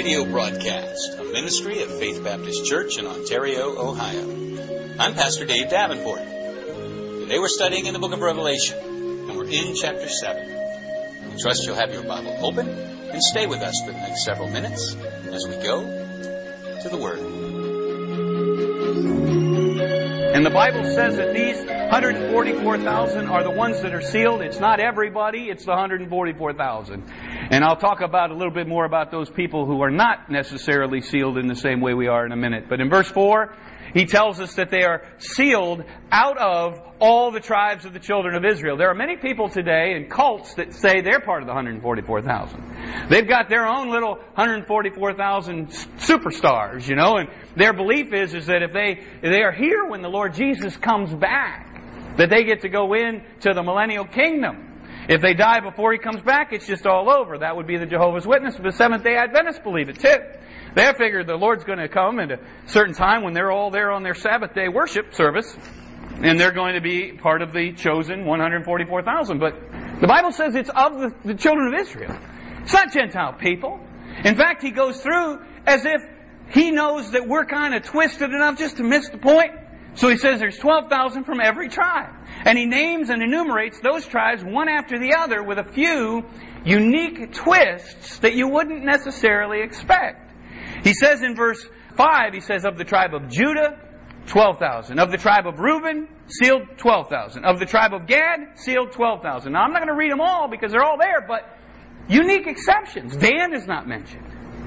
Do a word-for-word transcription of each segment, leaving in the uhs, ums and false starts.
radio broadcast, a ministry of Faith Baptist Church in Ontario, Ohio. I'm Pastor Dave Davenport. Today we're studying in the book of Revelation, and we're in chapter seven. We trust you'll have your Bible open and stay with us for the next several minutes as we go to the Word. And the Bible says that these one hundred forty-four thousand are the ones that are sealed. It's not everybody, it's the one hundred forty-four thousand. And I'll talk about a little bit more about those people who are not necessarily sealed in the same way we are in a minute. But in verse four, he tells us that they are sealed out of all the tribes of the children of Israel. There are many people today in cults that say they're part of the one hundred forty-four thousand. They've got their own little one hundred forty-four thousand superstars, you know, and their belief is, is that if they, if they are here when the Lord Jesus comes back, that they get to go into the millennial kingdom. If they die before He comes back, it's just all over. That would be the Jehovah's Witnesses. The Seventh-day Adventists believe it too. They figure the Lord's going to come at a certain time when they're all there on their Sabbath day worship service, and they're going to be part of the chosen one hundred forty-four thousand. But the Bible says it's of the, the children of Israel. It's not Gentile people. In fact, He goes through as if He knows that we're kind of twisted enough just to miss the point. So He says there's twelve thousand from every tribe. And He names and enumerates those tribes one after the other with a few unique twists that you wouldn't necessarily expect. He says in verse five, He says, of the tribe of Judah, twelve thousand. Of the tribe of Reuben, sealed twelve thousand. Of the tribe of Gad, sealed twelve thousand. Now I'm not going to read them all because they're all there, but unique exceptions. Dan is not mentioned.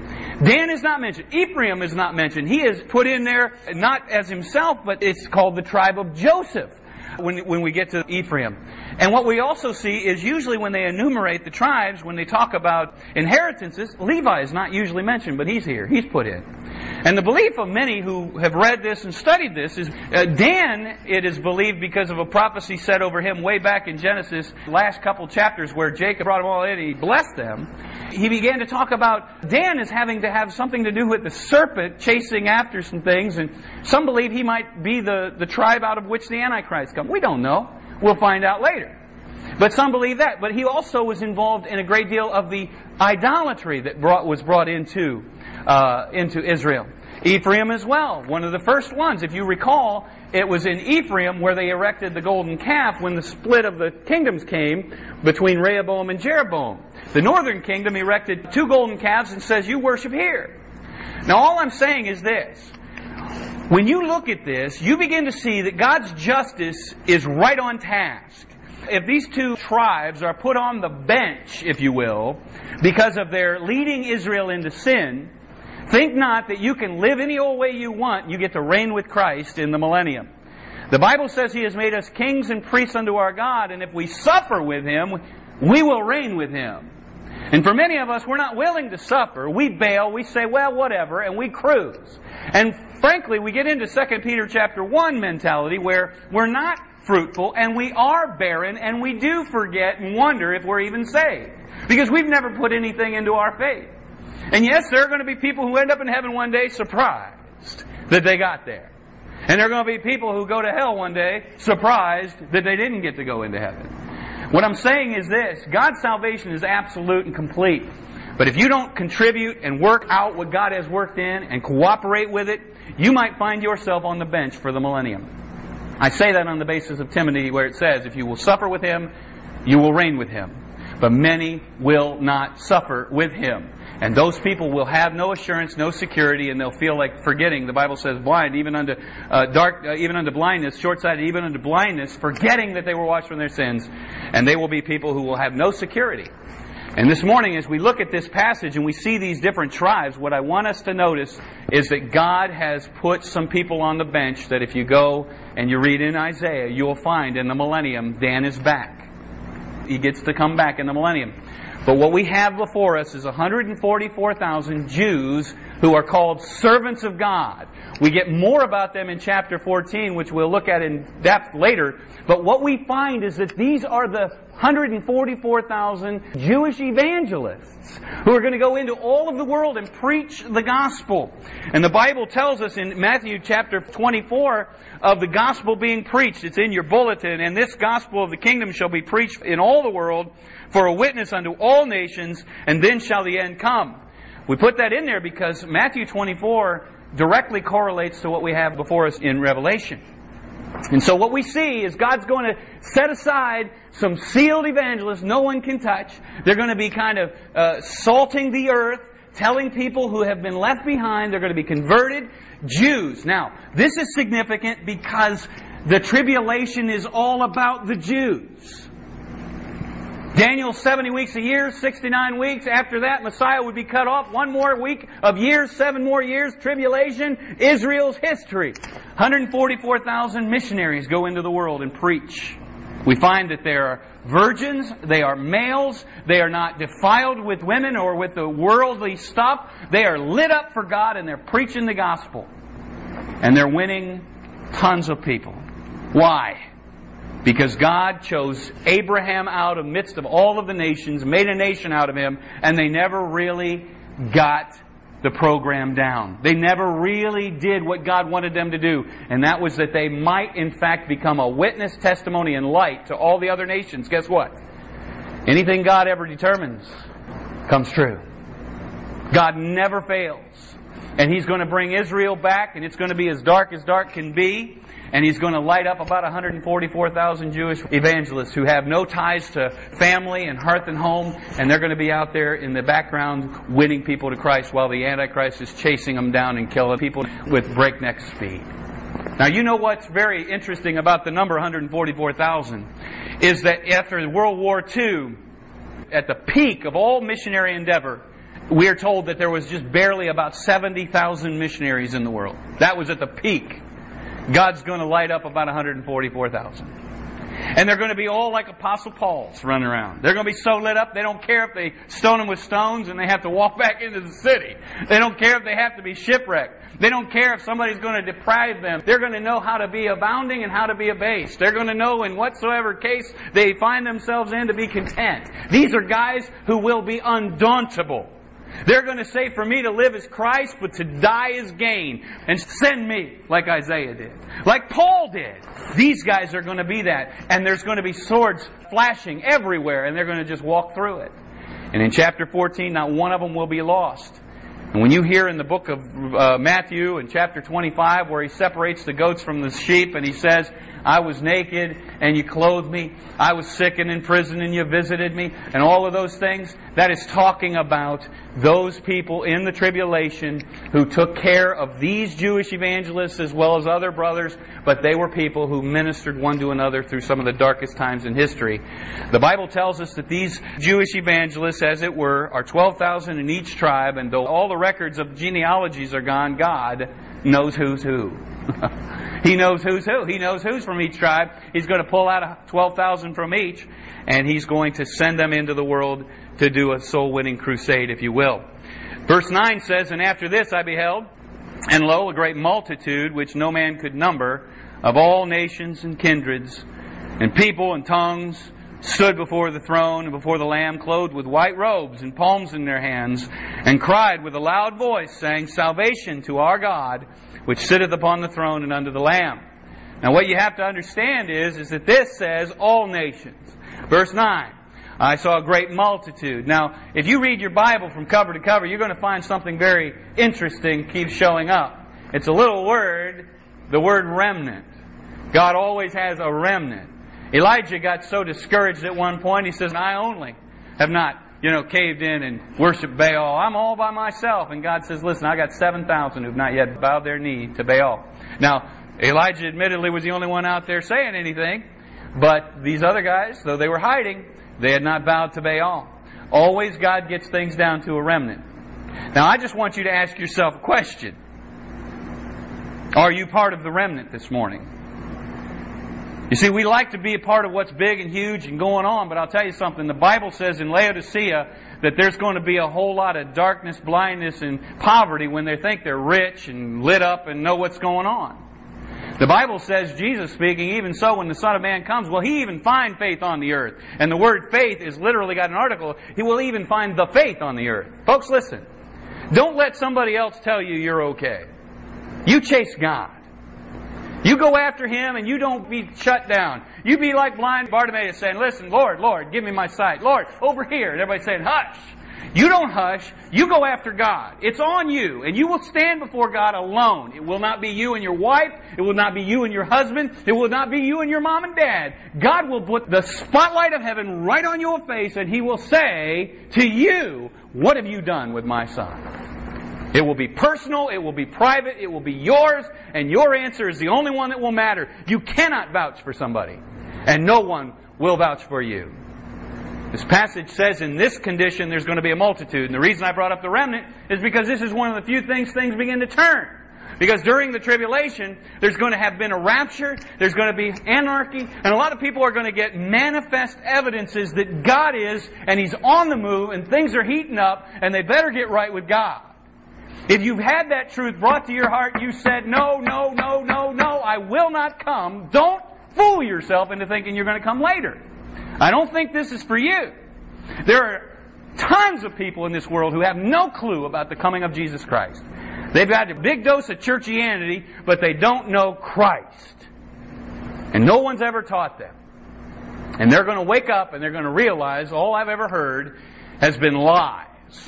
Dan is not mentioned. Ephraim is not mentioned. He is put in there not as himself, but it's called the tribe of Joseph when, when we get to Ephraim. And what we also see is usually when they enumerate the tribes, when they talk about inheritances, Levi is not usually mentioned, but he's here. He's put in. And the belief of many who have read this and studied this is uh, Dan, it is believed because of a prophecy said over him way back in Genesis, last couple chapters where Jacob brought them all in and he blessed them. He began to talk about Dan as having to have something to do with the serpent chasing after some things. And some believe he might be the, the tribe out of which the Antichrist comes. We don't know. We'll find out later. But some believe that. But he also was involved in a great deal of the idolatry that brought, was brought into uh, into Israel. Ephraim as well, one of the first ones. If you recall, it was in Ephraim where they erected the golden calf when the split of the kingdoms came between Rehoboam and Jeroboam. The northern kingdom erected two golden calves and says, you worship here. Now all I'm saying is this. When you look at this, you begin to see that God's justice is right on task. If these two tribes are put on the bench, if you will, because of their leading Israel into sin, think not that you can live any old way you want. You get to reign with Christ in the millennium. The Bible says He has made us kings and priests unto our God, and if we suffer with Him, we will reign with Him. And for many of us, we're not willing to suffer. We bail, we say, well, whatever, and we cruise. And frankly, we get into Second Peter chapter one mentality where we're not fruitful and we are barren and we do forget and wonder if we're even saved. Because we've never put anything into our faith. And yes, there are going to be people who end up in heaven one day surprised that they got there. And there are going to be people who go to hell one day surprised that they didn't get to go into heaven. What I'm saying is this, God's salvation is absolute and complete. But if you don't contribute and work out what God has worked in and cooperate with it, you might find yourself on the bench for the millennium. I say that on the basis of Timothy where it says, if you will suffer with Him, you will reign with Him. But many will not suffer with Him. And those people will have no assurance, no security, and they'll feel like forgetting. The Bible says blind, even unto uh, dark, uh, even unto blindness, short-sighted, even unto blindness, forgetting that they were washed from their sins. And they will be people who will have no security. And this morning, as we look at this passage and we see these different tribes, what I want us to notice is that God has put some people on the bench that if you go and you read in Isaiah, you will find in the millennium, Dan is back. He gets to come back in the millennium. But what we have before us is one hundred forty-four thousand Jews who are called servants of God. We get more about them in chapter fourteen, which we'll look at in depth later. But what we find is that these are the one hundred forty-four thousand Jewish evangelists who are going to go into all of the world and preach the gospel. And the Bible tells us in Matthew chapter twenty-four of the gospel being preached. It's in your bulletin. And this gospel of the kingdom shall be preached in all the world for a witness unto all nations, and then shall the end come. we put that in there because Matthew twenty-four directly correlates to what we have before us in Revelation. And so what we see is God's going to set aside some sealed evangelists no one can touch. They're going to be kind of uh, salting the earth, telling people who have been left behind they're going to be converted Jews. Now, this is significant because the tribulation is all about the Jews. Daniel's seventy weeks a year, sixty-nine weeks. After that, Messiah would be cut off. One more week of years, seven more years, tribulation, Israel's history. one hundred forty-four thousand missionaries go into the world and preach. We find that there are virgins, they are males, they are not defiled with women or with the worldly stuff. They are lit up for God and they're preaching the gospel. And they're winning tons of people. Why? Because God chose Abraham out of the midst of all of the nations, made a nation out of him, and they never really got the program down. They never really did what God wanted them to do. And that was that they might, in fact, become a witness, testimony, and light to all the other nations. Guess what? Anything God ever determines comes true. God never fails. And He's going to bring Israel back, and it's going to be as dark as dark can be. And He's going to light up about one hundred forty-four thousand Jewish evangelists who have no ties to family and hearth and home. And they're going to be out there in the background winning people to Christ while the Antichrist is chasing them down and killing people with breakneck speed. Now, you know what's very interesting about the number one hundred forty-four thousand is that after World War Two, at the peak of all missionary endeavor, we are told that there was just barely about seventy thousand missionaries in the world. That was at the peak. God's going to light up about one hundred forty-four thousand. And they're going to be all like Apostle Paul's running around. They're going to be so lit up, they don't care if they stone them with stones and they have to walk back into the city. They don't care if they have to be shipwrecked. They don't care if somebody's going to deprive them. They're going to know how to be abounding and how to be abased. They're going to know in whatsoever case they find themselves in to be content. These are guys who will be undauntable. They're going to say, for me to live is Christ, but to die is gain. And send me, like Isaiah did. Like Paul did. These guys are going to be that. And there's going to be swords flashing everywhere, and they're going to just walk through it. And in chapter fourteen, not one of them will be lost. And when you hear in the book of uh, Matthew, in chapter twenty-five, where He separates the goats from the sheep, and He says, I was naked and you clothed me. I was sick and in prison and you visited me. And all of those things, that is talking about those people in the tribulation who took care of these Jewish evangelists as well as other brothers, but they were people who ministered one to another through some of the darkest times in history. The Bible tells us that these Jewish evangelists, as it were, are twelve thousand in each tribe, and though all the records of genealogies are gone, God knows who's who. He knows who's who. He knows who's from each tribe. He's going to pull out twelve thousand from each, and He's going to send them into the world to do a soul-winning crusade, if you will. Verse nine says, And after this I beheld, and lo, a great multitude, which no man could number, of all nations and kindreds, and people and tongues, stood before the throne and before the Lamb, clothed with white robes and palms in their hands, and cried with a loud voice, saying, Salvation to our God, which sitteth upon the throne and unto the Lamb. Now what you have to understand is, is that this says all nations. Verse nine, I saw a great multitude. Now, if you read your Bible from cover to cover, you're going to find something very interesting keeps showing up. It's a little word, the word remnant. God always has a remnant. Elijah got so discouraged at one point, he says, I only have not you know, caved in and worshiped Baal. I'm all by myself. And God says, listen, I got seven thousand who've not yet bowed their knee to Baal. Now, Elijah admittedly was the only one out there saying anything. But these other guys, though they were hiding, they had not bowed to Baal. Always God gets things down to a remnant. Now, I just want you to ask yourself a question. Are you part of the remnant this morning? You see, we like to be a part of what's big and huge and going on, but I'll tell you something. The Bible says in Laodicea that there's going to be a whole lot of darkness, blindness, and poverty when they think they're rich and lit up and know what's going on. The Bible says, Jesus speaking, even so when the Son of Man comes, will He even find faith on the earth? And the word faith is literally got an article. He will even find the faith on the earth. Folks, listen. Don't let somebody else tell you you're okay. You chase God. You go after Him and you don't be shut down. You be like blind Bartimaeus saying, listen, Lord, Lord, give me my sight. Lord, over here. And everybody's saying, hush. You don't hush. You go after God. It's on you. And you will stand before God alone. It will not be you and your wife. It will not be you and your husband. It will not be you and your mom and dad. God will put the spotlight of heaven right on your face, and He will say to you, what have you done with my son? It will be personal. It will be private. It will be yours. And your answer is the only one that will matter. You cannot vouch for somebody. And no one will vouch for you. This passage says in this condition there's going to be a multitude. And the reason I brought up the remnant is because this is one of the few things things begin to turn. Because during the tribulation, there's going to have been a rapture, there's going to be anarchy, and a lot of people are going to get manifest evidences that God is, and He's on the move, and things are heating up, and they better get right with God. If you've had that truth brought to your heart, you said, no, no, no, no, no, I will not come. Don't fool yourself into thinking you're going to come later. I don't think this is for you. There are tons of people in this world who have no clue about the coming of Jesus Christ. They've got a big dose of churchianity, but they don't know Christ. And no one's ever taught them. And they're going to wake up and they're going to realize all I've ever heard has been lies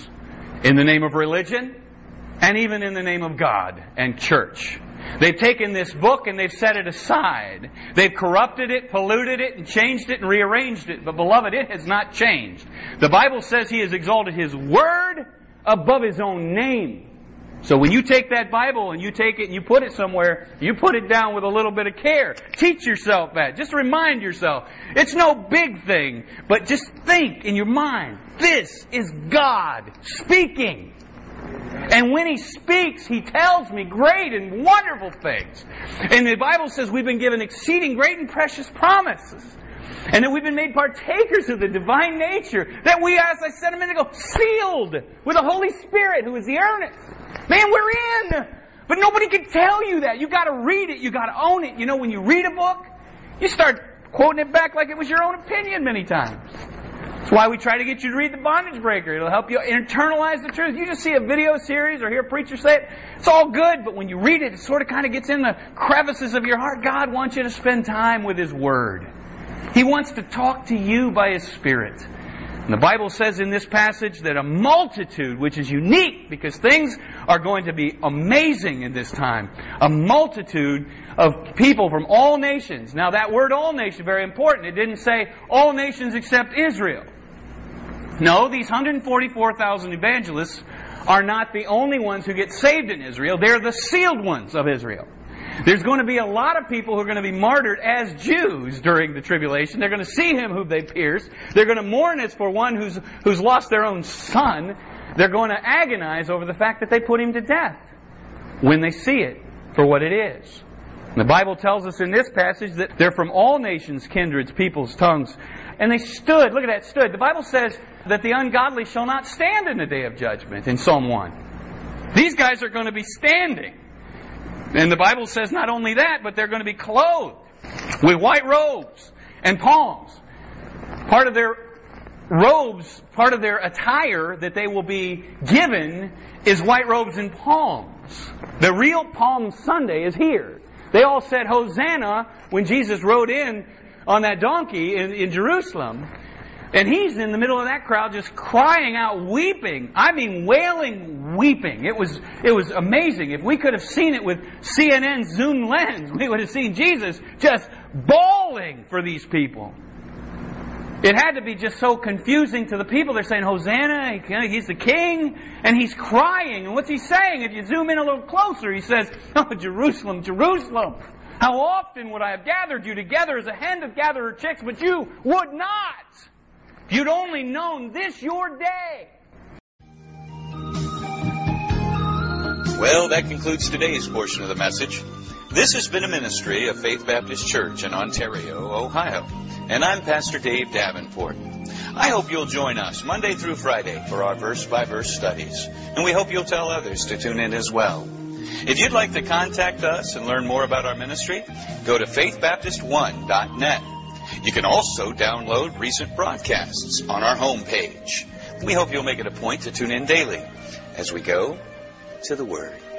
in the name of religion and even in the name of God and church. They've taken this book and they've set it aside. They've corrupted it, polluted it, and changed it and rearranged it. But beloved, it has not changed. The Bible says He has exalted His Word above His own name. So when you take that Bible and you take it and you put it somewhere, you put it down with a little bit of care. Teach yourself that. Just remind yourself. It's no big thing, but just think in your mind, this is God speaking. And when He speaks, He tells me great and wonderful things. And the Bible says we've been given exceeding great and precious promises. And that we've been made partakers of the divine nature. That we, as I said a minute ago, sealed with the Holy Spirit, who is the earnest. Man, we're in! But nobody can tell you that. You've got to read it. You've got to own it. You know, when you read a book, you start quoting it back like it was your own opinion many times. That's why we try to get you to read The Bondage Breaker. It'll help you internalize the truth. You just see a video series or hear a preacher say it, it's all good, but when you read it, it sort of kind of gets in the crevices of your heart. God wants you to spend time with His Word. He wants to talk to you by His Spirit. And the Bible says in this passage that a multitude, which is unique because things are going to be amazing in this time, a multitude of people from all nations. Now that word all nations, very important. It didn't say all nations except Israel. No, these one hundred forty-four thousand evangelists are not the only ones who get saved in Israel. They're the sealed ones of Israel. There's going to be a lot of people who are going to be martyred as Jews during the tribulation. They're going to see Him who they pierced. They're going to mourn as for one who's who's lost their own son. They're going to agonize over the fact that they put Him to death when they see it for what it is. And the Bible tells us in this passage that they're from all nations, kindreds, peoples, tongues. And they stood. Look at that, stood. The Bible says that the ungodly shall not stand in the day of judgment in Psalm one. These guys are going to be standing. And the Bible says not only that, but they're going to be clothed with white robes and palms. Part of their robes, part of their attire that they will be given is white robes and palms. The real Palm Sunday is here. They all said Hosanna when Jesus rode in on that donkey in, in Jerusalem. And He's in the middle of that crowd just crying out, weeping. I mean, wailing, weeping. It was it was amazing. If we could have seen it with C N N's zoom lens, we would have seen Jesus just bawling for these people. It had to be just so confusing to the people. They're saying, Hosanna, He's the King, and He's crying. And what's He saying? If you zoom in a little closer, He says, oh, Jerusalem, Jerusalem, how often would I have gathered you together as a hen doth gather her chicks, but you would not. If you'd only known this your day. Well, that concludes today's portion of the message. This has been a ministry of Faith Baptist Church in Ontario, Ohio. And I'm Pastor Dave Davenport. I hope you'll join us Monday through Friday for our verse-by-verse studies. And we hope you'll tell others to tune in as well. If you'd like to contact us and learn more about our ministry, go to faith baptist one dot net. You can also download recent broadcasts on our homepage. We hope you'll make it a point to tune in daily as we go to the Word.